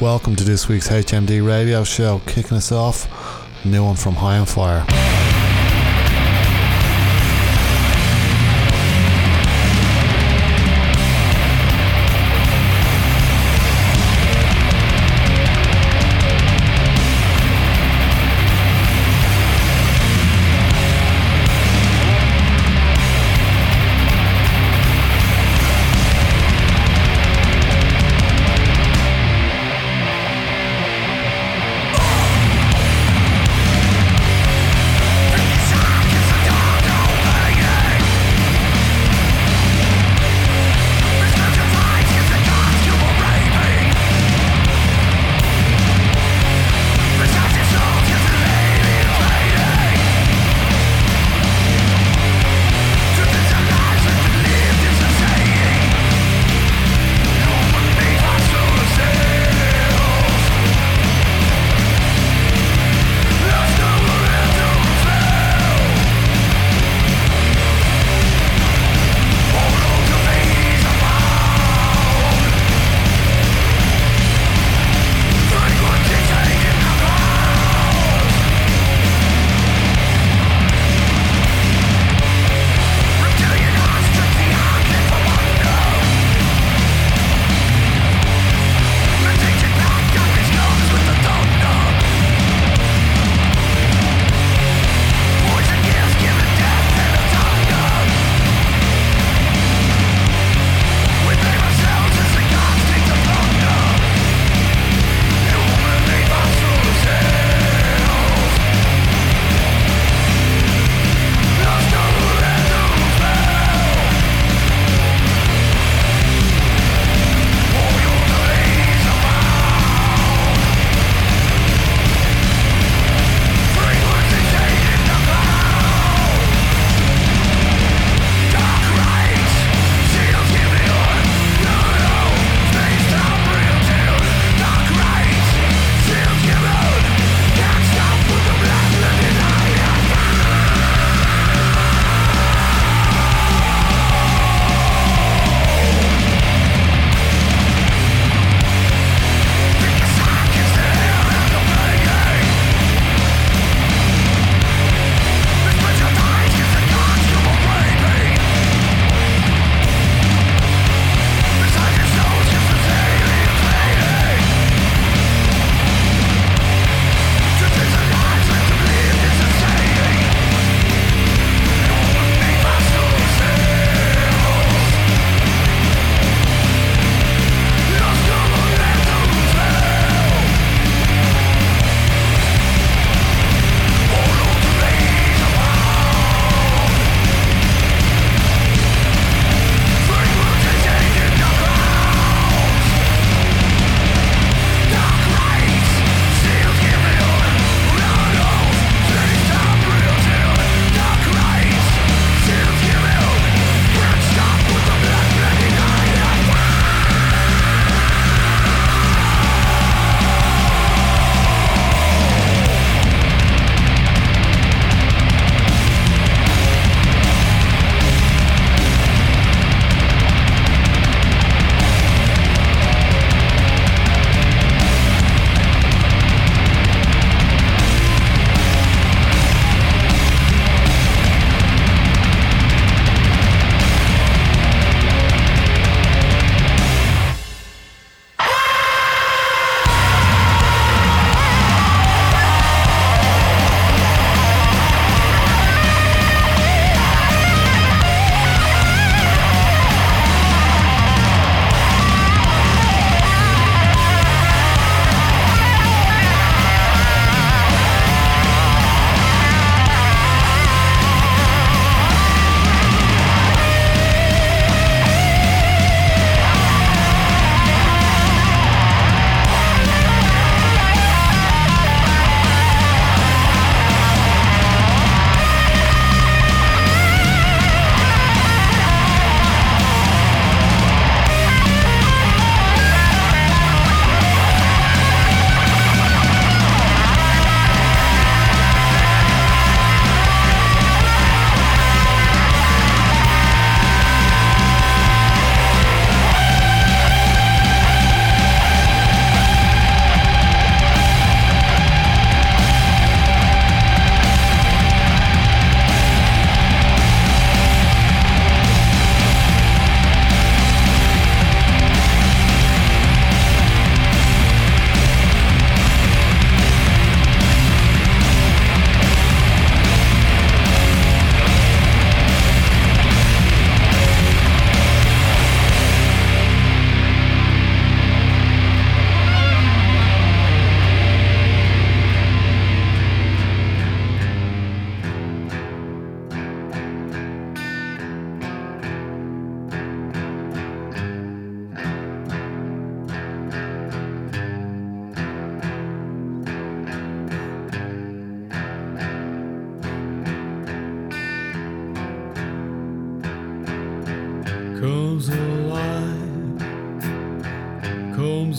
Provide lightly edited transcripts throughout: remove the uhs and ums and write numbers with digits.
Welcome to this week's HMD radio show. Kicking us off, new one from High on Fire.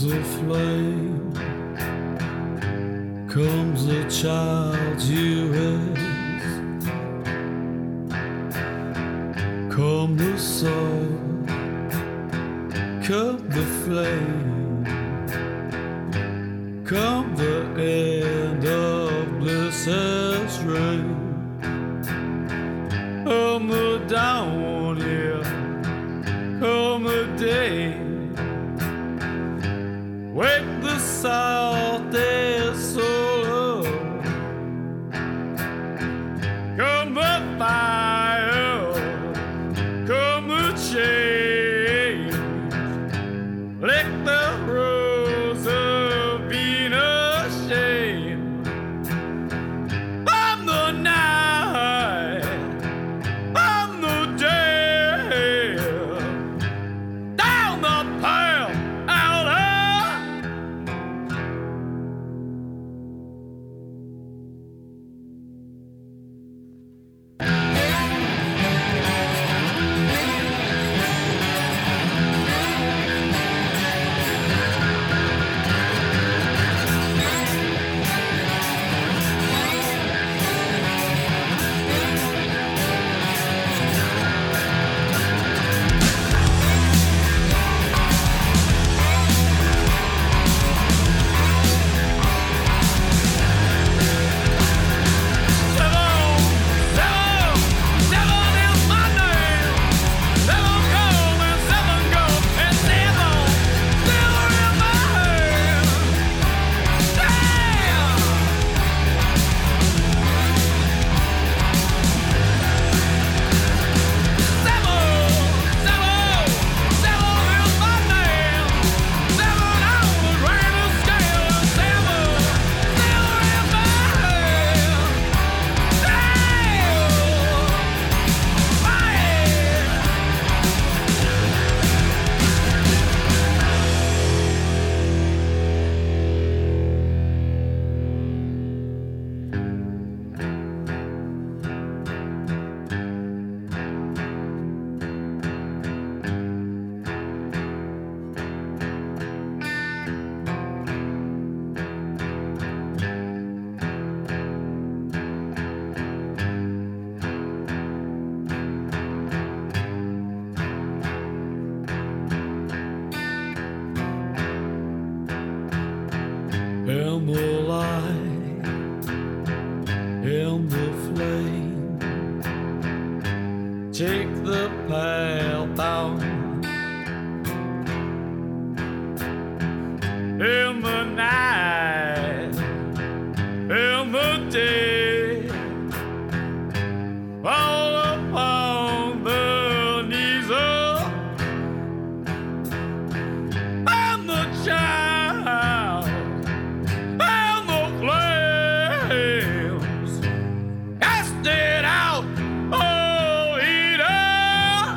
comes a flame, comes a child you raise, come the soul, come the flame, come the end of bliss's reign. Come the dawn, yeah, come the day, wake the salty soul up. Come the fire, come the change, lick the rose of Venus shade. I'm the night, I'm the day, down the path, out of in the light, in the flame, take the path out. In the night, in the day, fall upon the knees of I'm the child and the flames cast it out, oh Eden.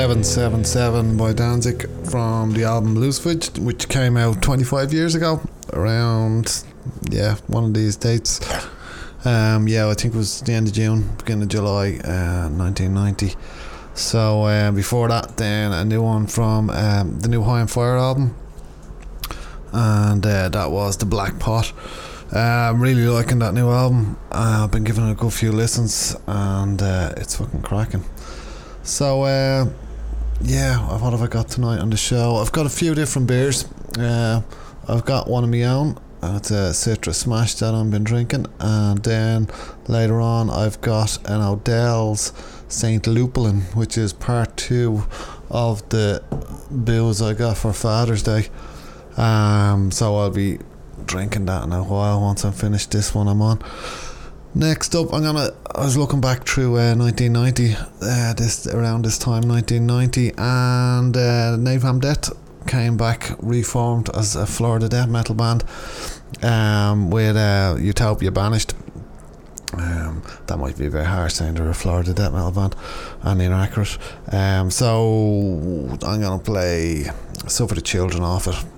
777 by Danzig from the album Bluesfridge, which came out 25 years ago, around, one of these dates. I think it was the end of June, beginning of July, 1990. So before that, then a new one from the new High on Fire album, and that was The Black Pot. I'm really liking that new album. I've been giving it a good few listens, and it's fucking cracking. So what have I got tonight on the show? I've got a few different beers. I've got one of my own. It's a Citrus Smash that I've been drinking, and then later on I've got an Odell's St. Lupulin, which is part 2 of the booze I got for Father's Day. So I'll be drinking that in a while once I'm finished this one I'm on. Next up, I was looking back through 1990, around this time, 1990, and Napalm Death came back reformed as a Florida death metal band with Utopia Banished. That might be very harsh saying they're a Florida death metal band and inaccurate. So I'm gonna play Suffer the Children off it.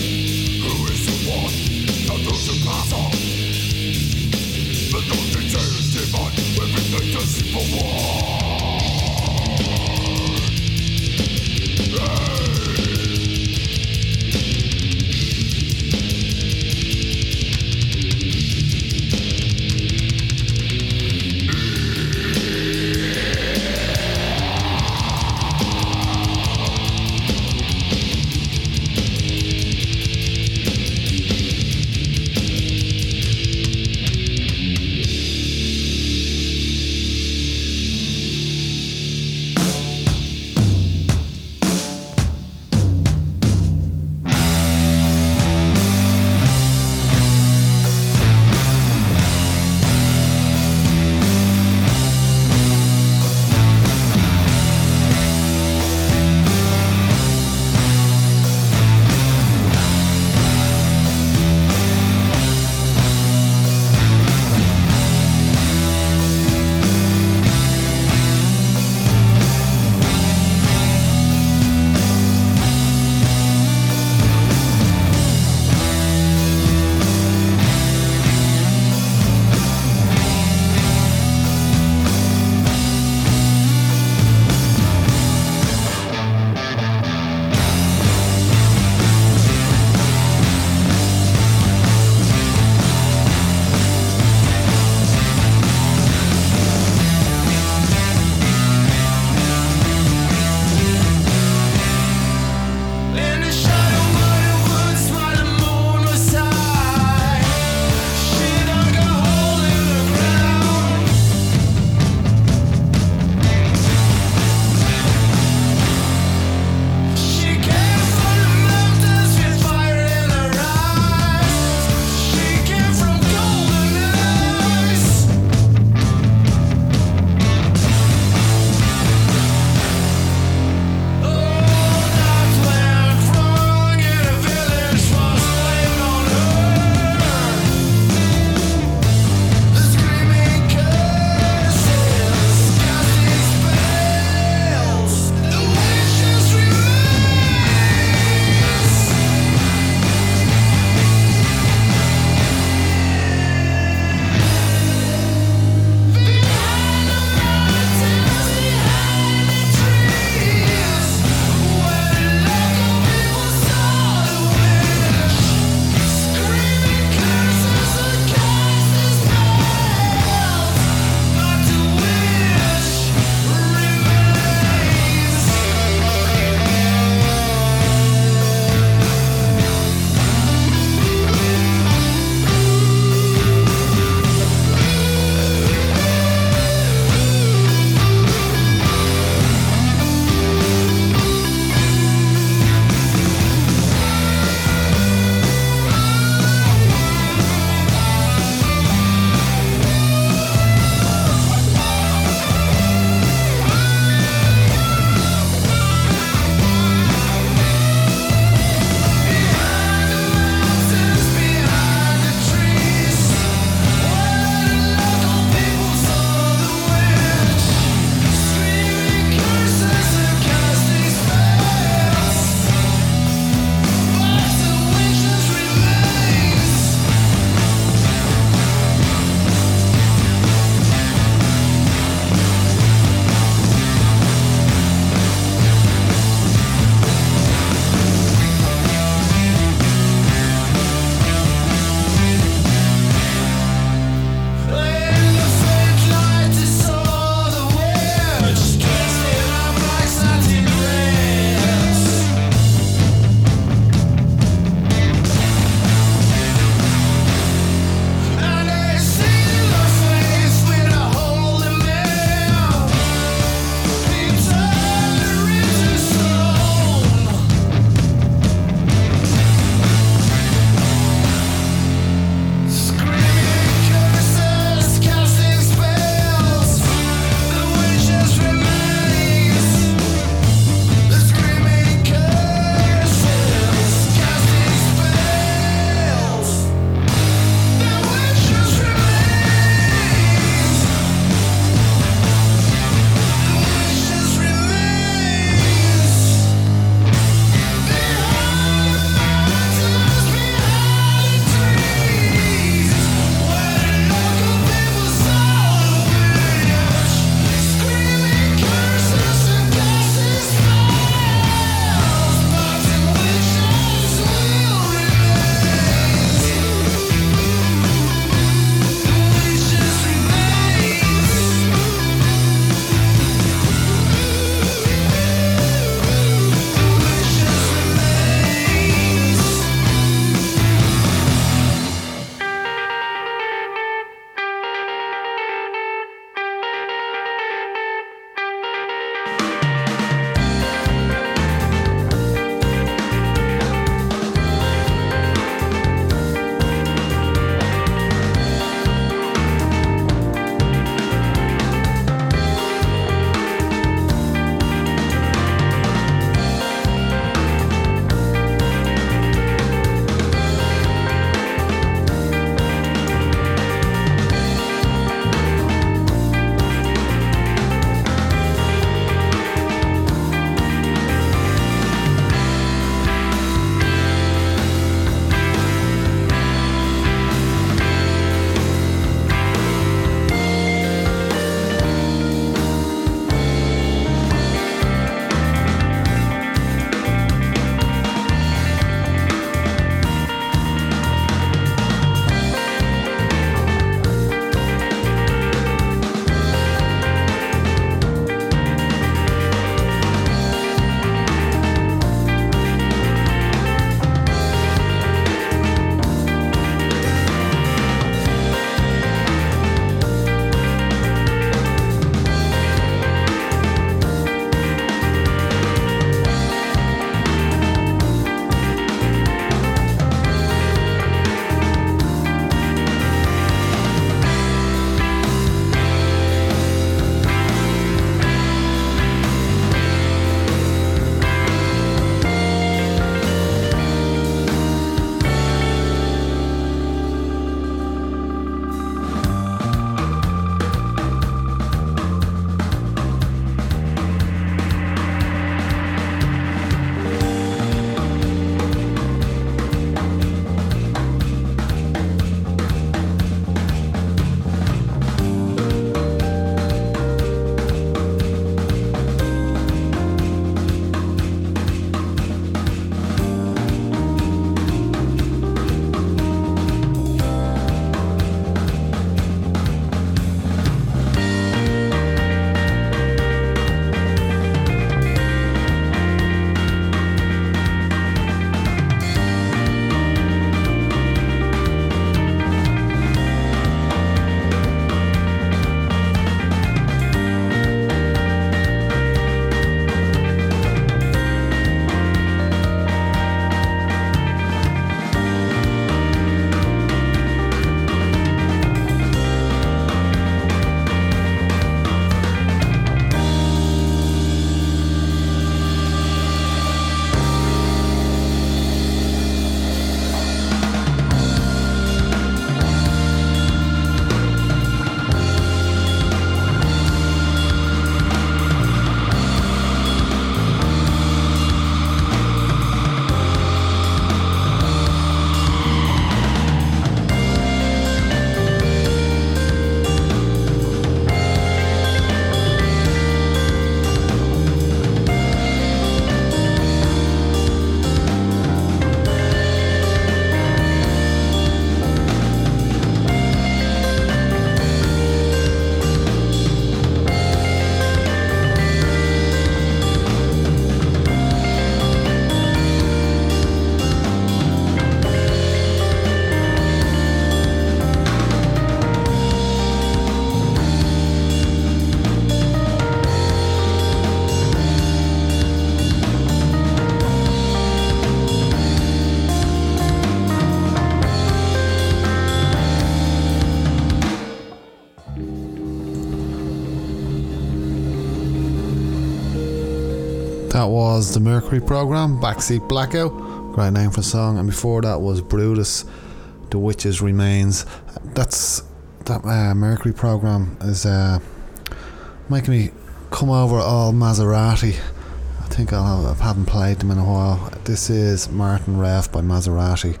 That was the Mercury Program, Backseat Blackout. Great name for a song. And before that was Brutus, The Witch's Remains. That Mercury Program is making me come over all Maserati. I think I haven't played them in a while. This is Martin Rev by Maserati.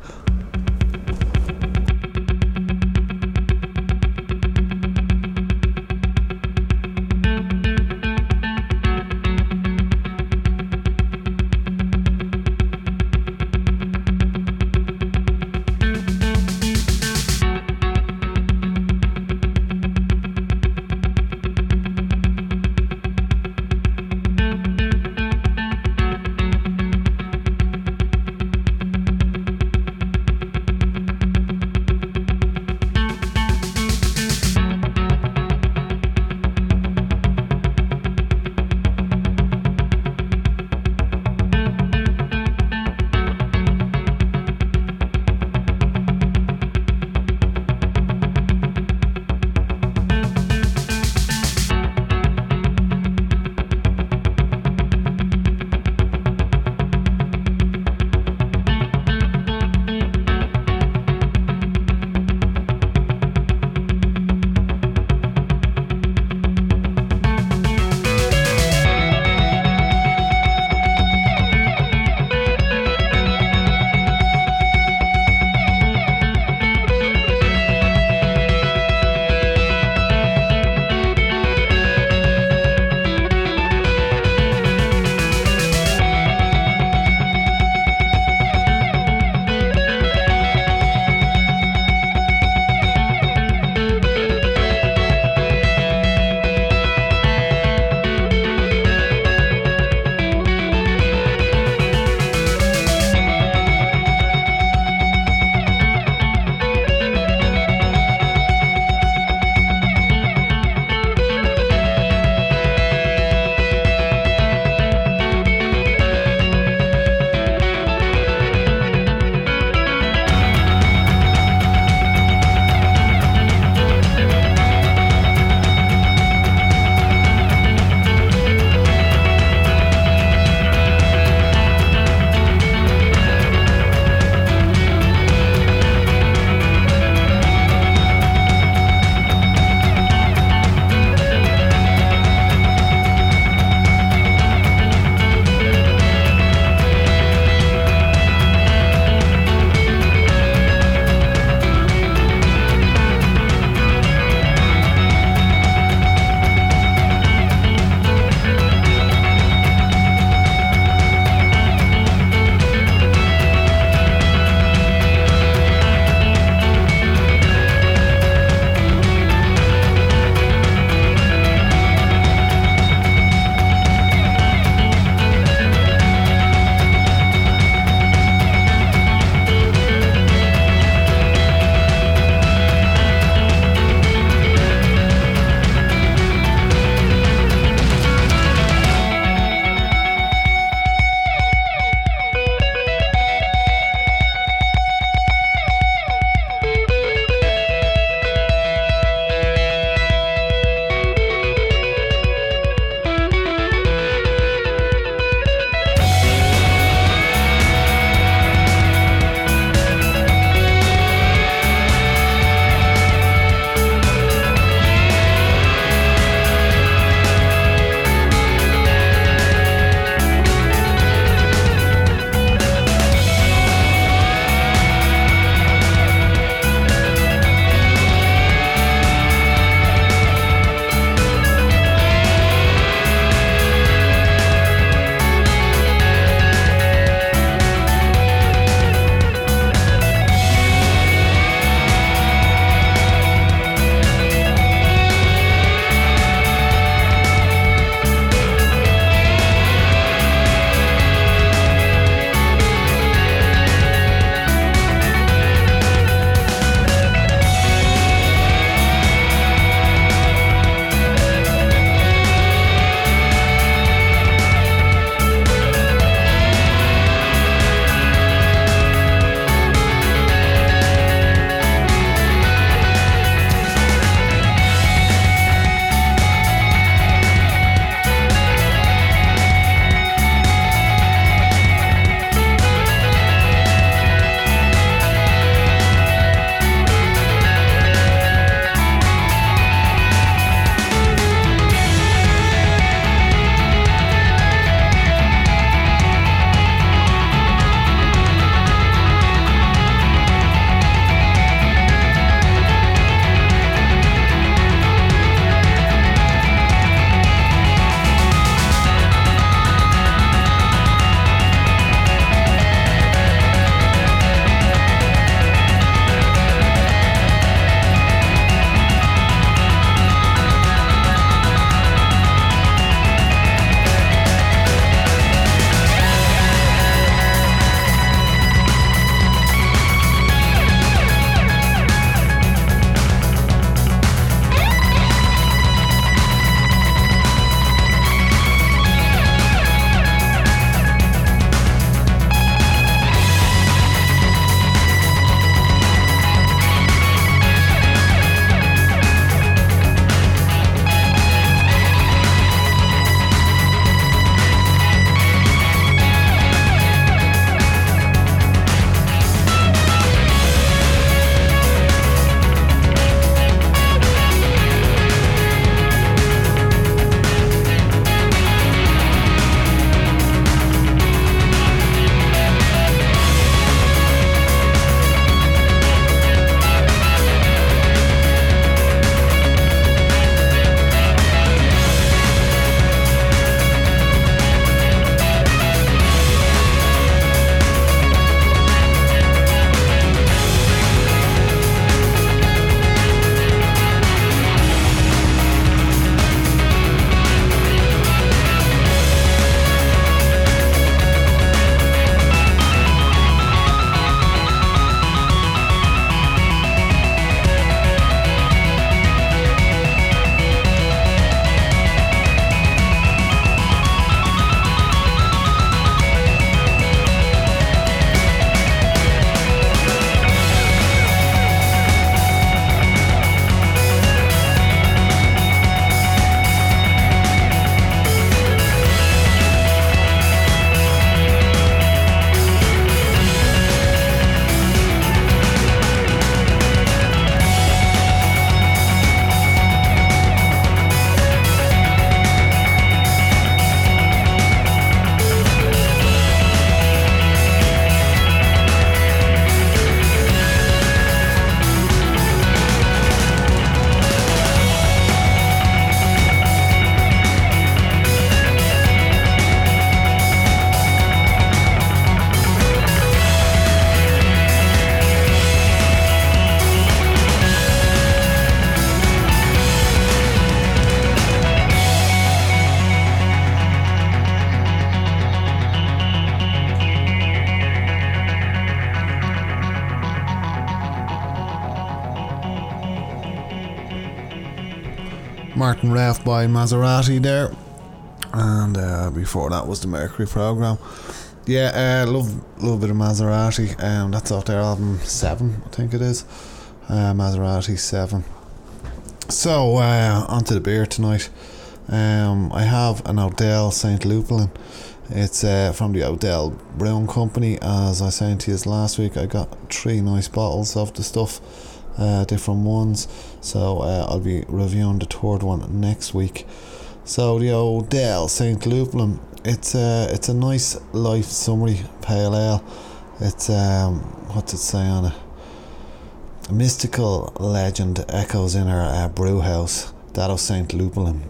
Martin Ref by Maserati there, and before that was the Mercury program. Yeah, love a bit of Maserati. That's off their album 7, I think it is. Maserati 7. So onto the beer tonight. I have an Odell St. Lupulin. It's from the Odell Brewing Company. As I said to you last week, I got 3 nice bottles of the stuff, different ones. So I'll be reviewing the 3rd one next week. So the Odell St. Lupulin, it's a nice life summary pale ale. It's what's it say on it? A mystical legend echoes in our brew house, that of St. Lupulin.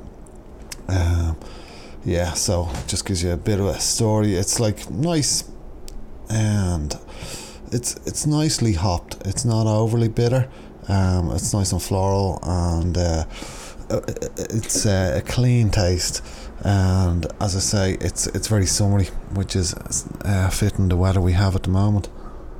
Yeah, so just gives you a bit of a story. It's like nice, and it's nicely hopped. It's not overly bitter. It's nice and floral, and it's a clean taste. And as I say, it's very summery, which is fitting the weather we have at the moment.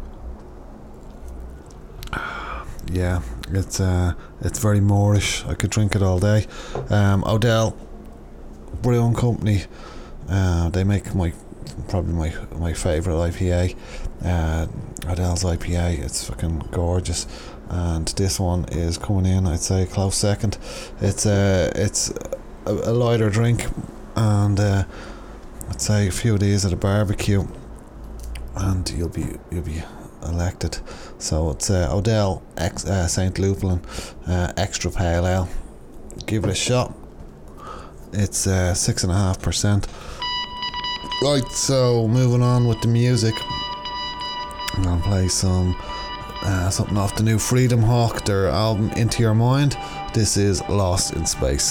Yeah, it's very Moorish. I could drink it all day. Odell Brewing Company, they make probably my favourite IPA, Odell's IPA. It's fucking gorgeous, and this one is coming in, I'd say, close second. It's a lighter drink, and I'd say a few of these at a barbecue, and you'll be elected. So it's Odell St. Lupulin extra pale ale. Give it a shot. It's 6.5%. Right, so moving on with the music, I'm gonna play something off the new Freedom Hawk, their album Into Your Mind. This is Lost in Space.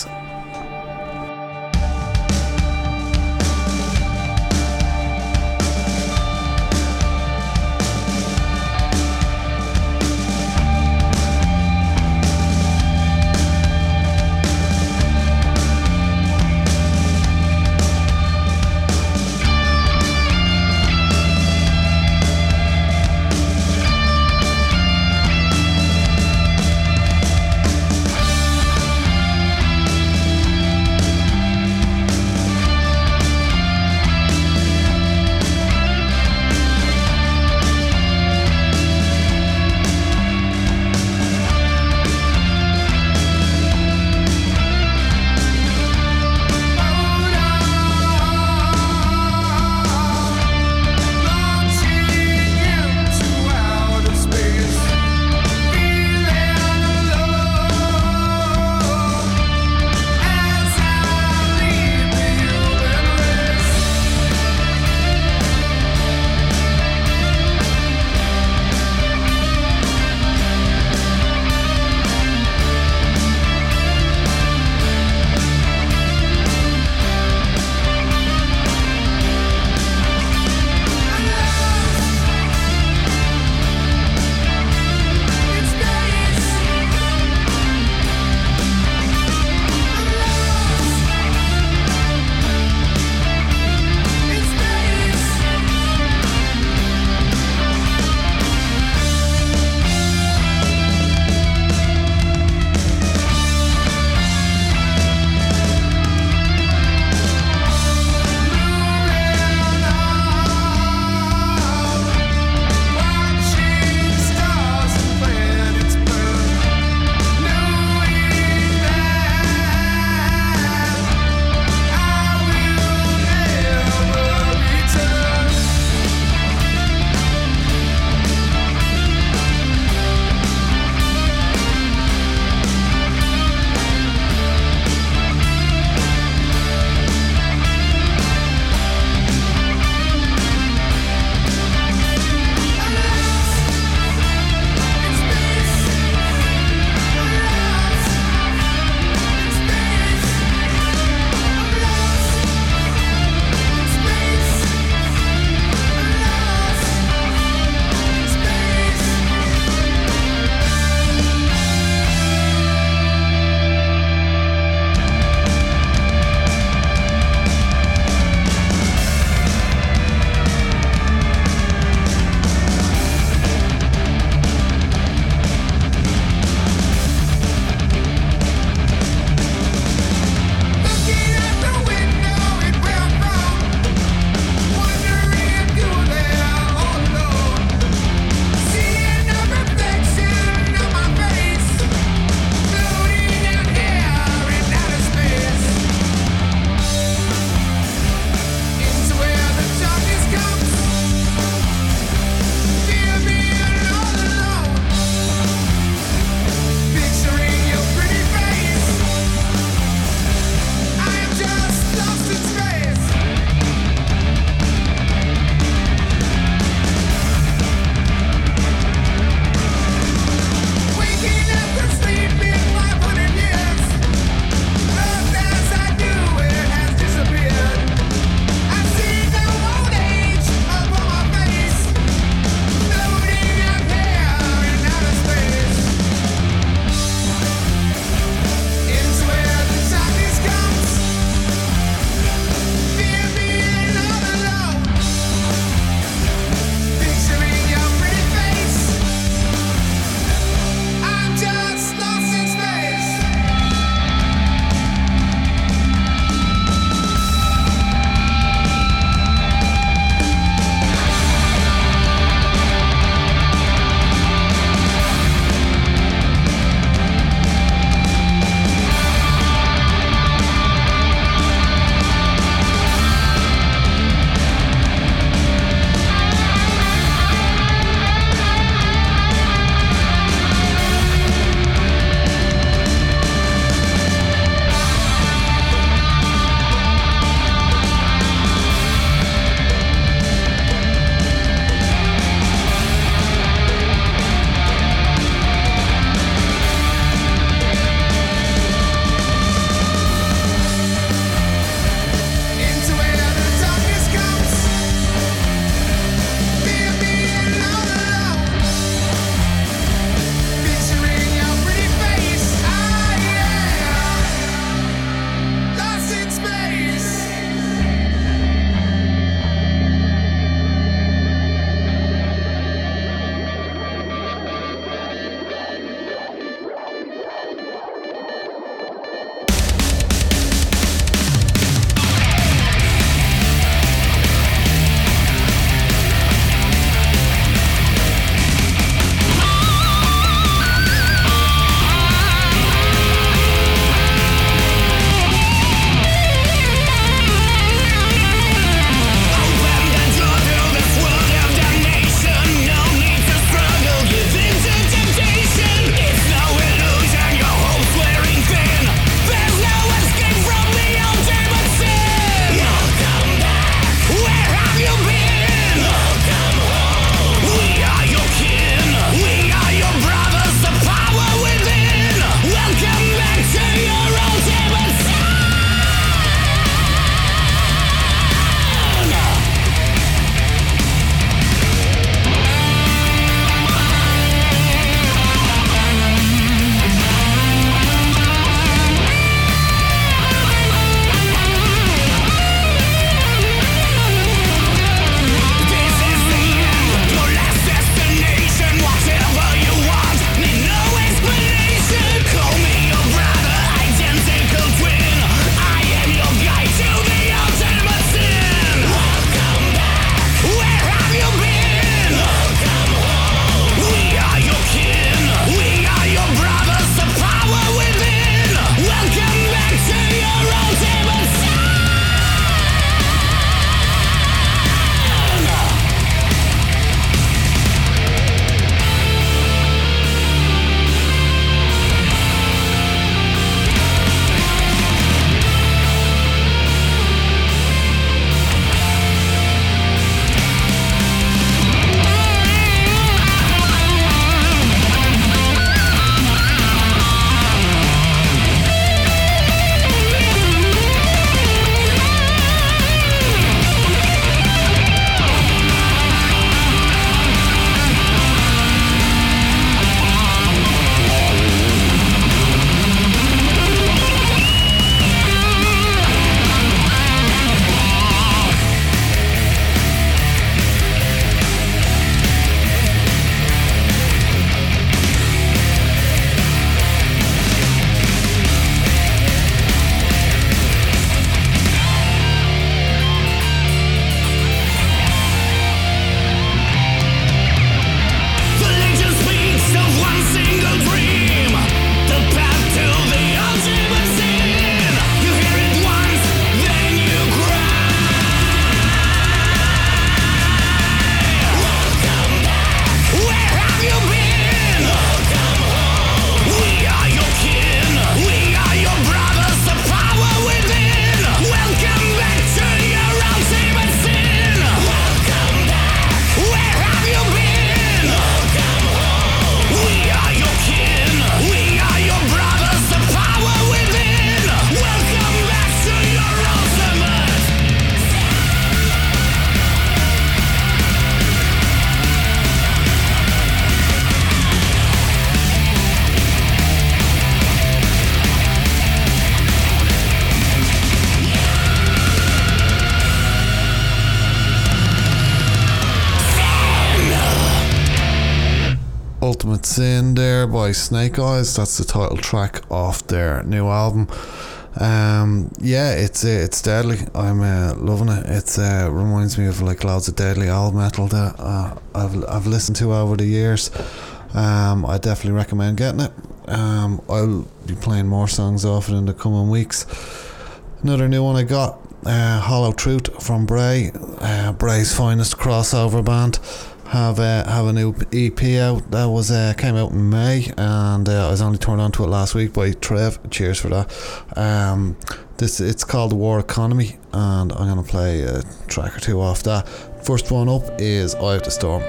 Ultimate Sin there by Snake Eyes. That's the title track off their new album. Yeah, it's deadly. I'm loving it. It's reminds me of like loads of deadly old metal that I've listened to over the years. I definitely recommend getting it. I'll be playing more songs off it in the coming weeks. Another new one I got, Hollow Truth from Bray, Bray's finest crossover band. Have a new EP out that was came out in May, and I was only turned on to it last week by Trev. Cheers for that. It's called The War Economy, and I'm gonna play a track or two off that. First one up is Eye of the Storm.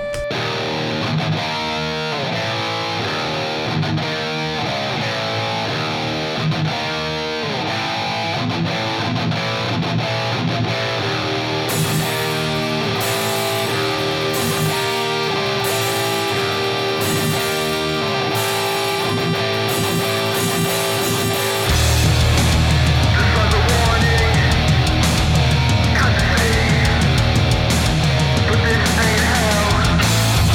But this ain't hell.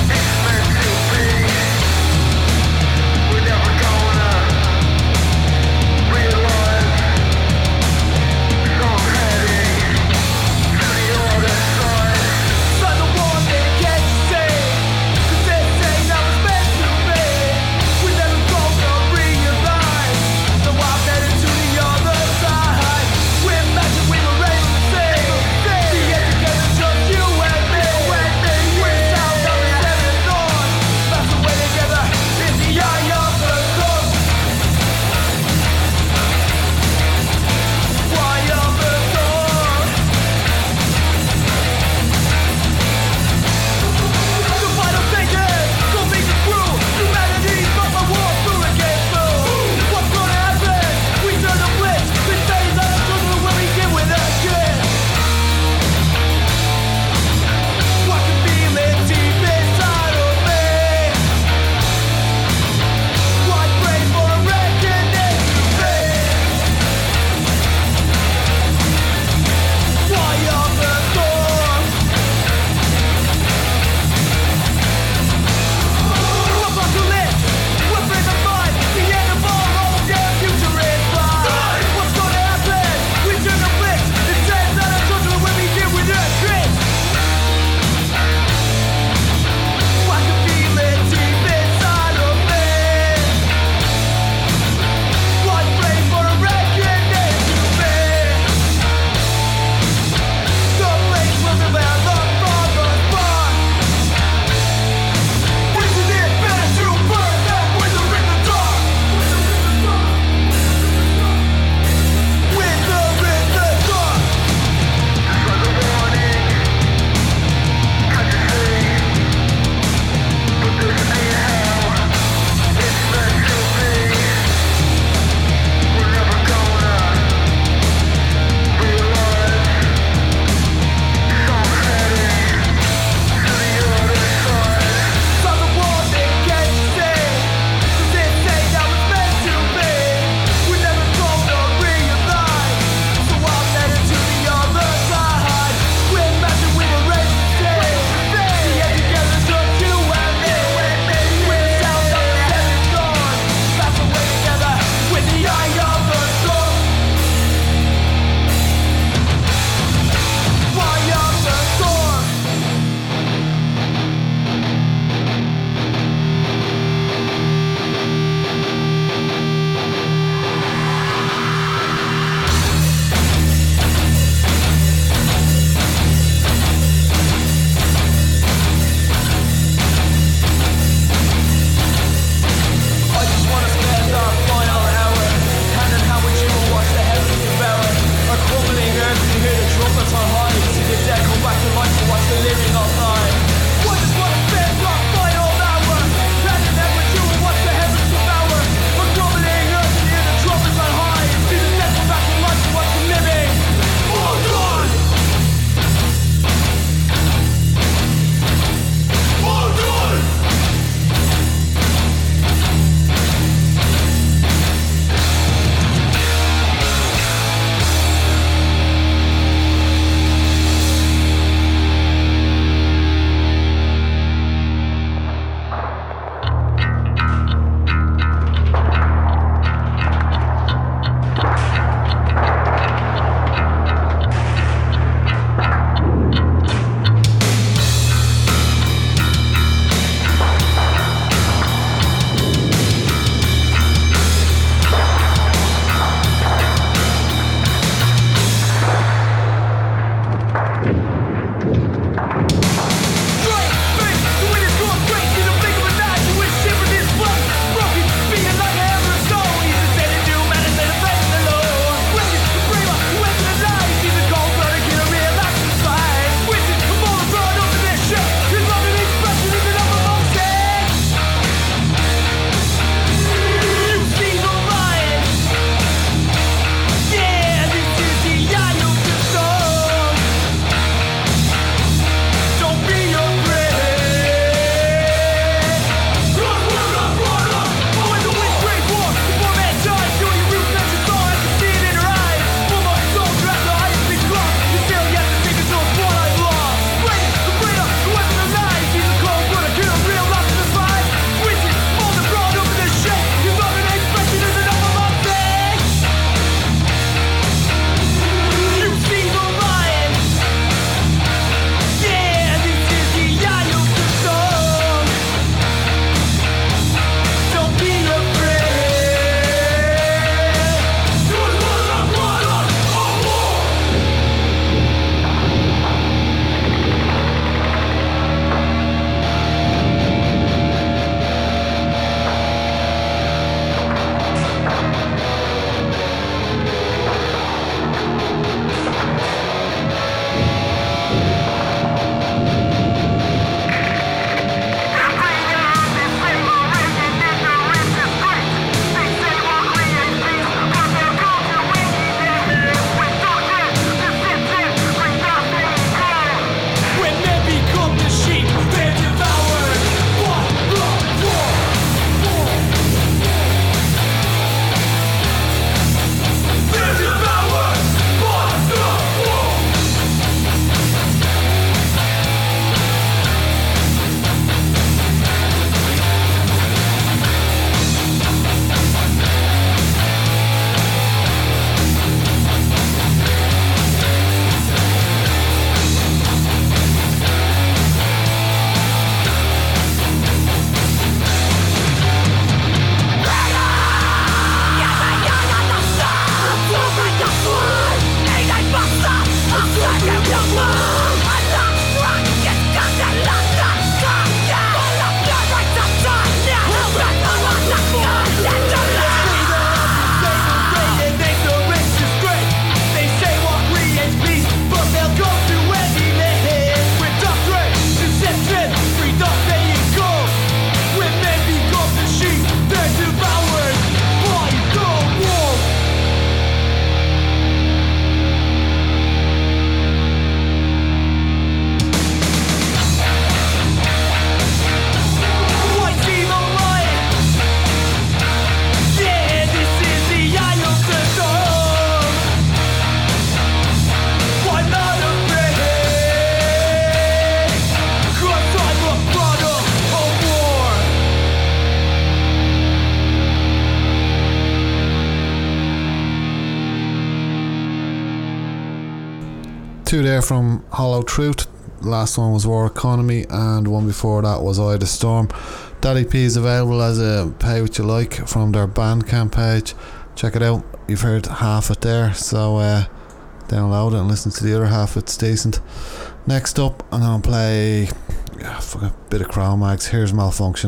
Two there from Hollow Truth. Last one was War Economy, and one before that was Ida Storm. That EP is available as a pay what you like from their Bandcamp page. Check it out. You've heard half it there, so download it and listen to the other half. It's decent. Next up, I'm gonna play a bit of Cro-Mags. Here's Malfunction.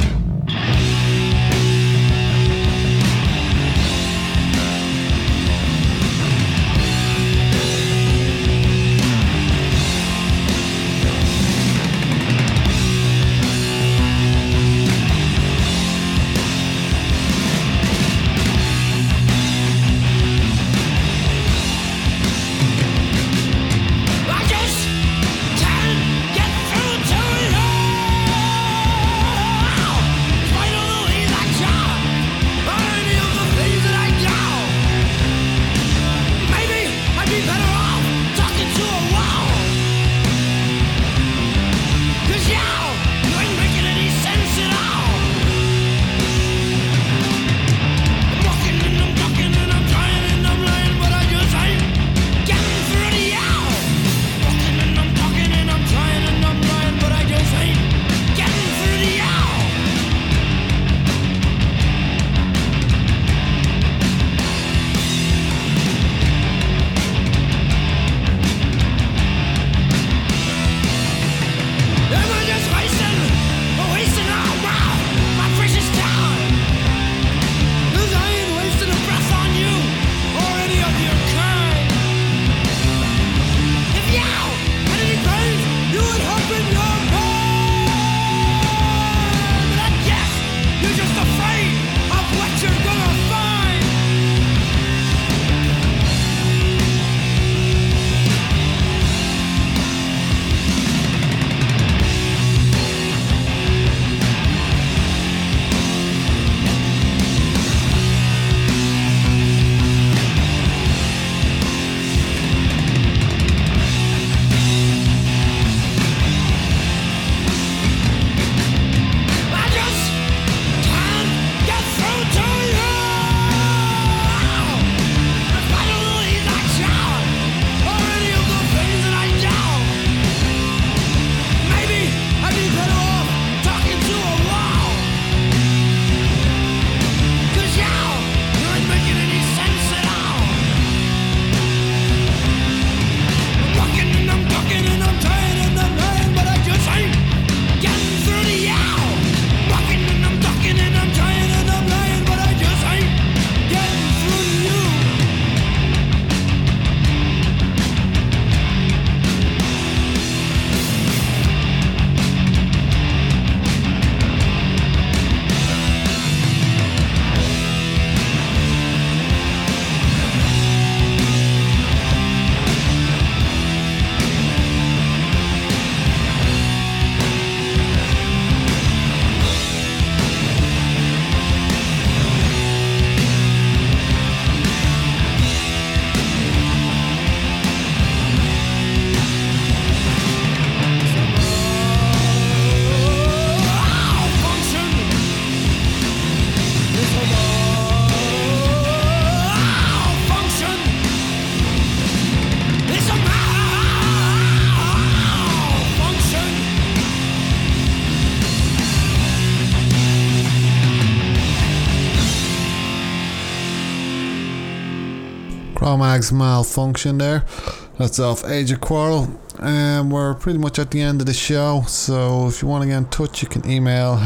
Cro-Mags Malfunction there. That's off Age of Quarrel. We're pretty much at the end of the show, so if you want to get in touch, you can email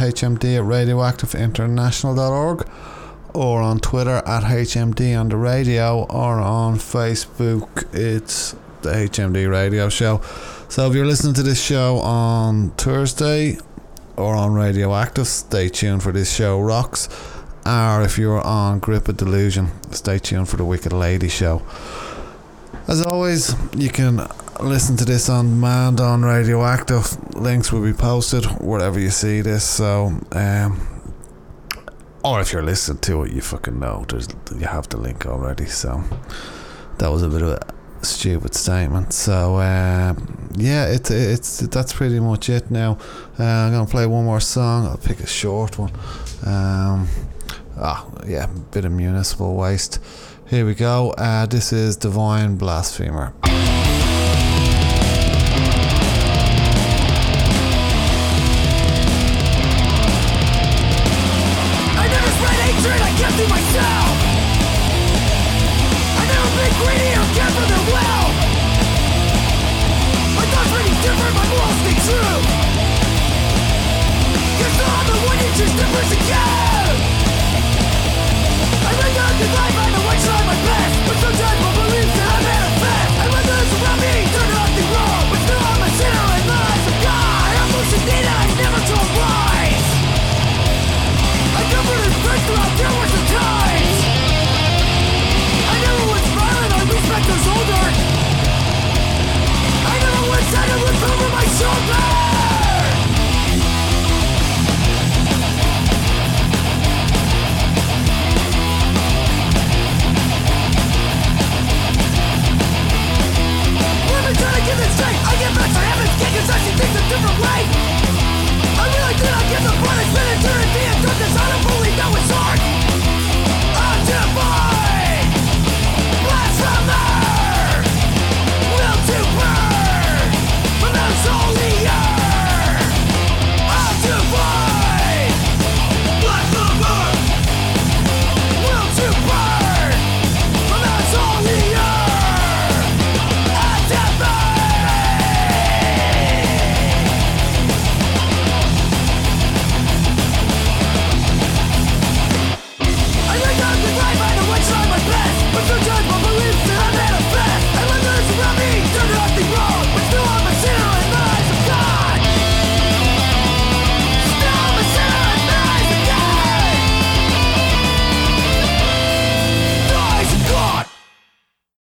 hmd@radioactiveinternational.org or on Twitter at HMD on the radio, or on Facebook it's the HMD Radio Show. So if you're listening to this show on Thursday or on Radioactive, stay tuned for This Show Rocks. Or if you're on Grip of Delusion, stay tuned for the Wicked Lady Show. As always, you can listen to this on demand on Radioactive. Links will be posted wherever you see this. So, or if you're listening to it, you fucking know you have the link already. So that was a bit of a stupid statement. So yeah, it's that's pretty much it now. I'm gonna play one more song. I'll pick a short one. Yeah, bit of Municipal Waste. Here we go. This is Divine Blasphemer. hatred I kept to myself. I never been greedy or care for their wealth. My thoughts may be different, my morals stay true. You're still on the one you choose to persecute. I bring out the life, I'm the one trying my best, but sometimes my beliefs that I manifest. I let those around me turn out the wrong, but still I'm a sinner and lies of God. I'm hallucinated, I never told lies. I comforted friends throughout countless of times. I never was violent, I respect those older. I never was sad to look over my shoulder. Trying to get this straight, I get back to heaven's king cause I see things a different way. I really did, I get the punishment, eternity and darkness, I don't believe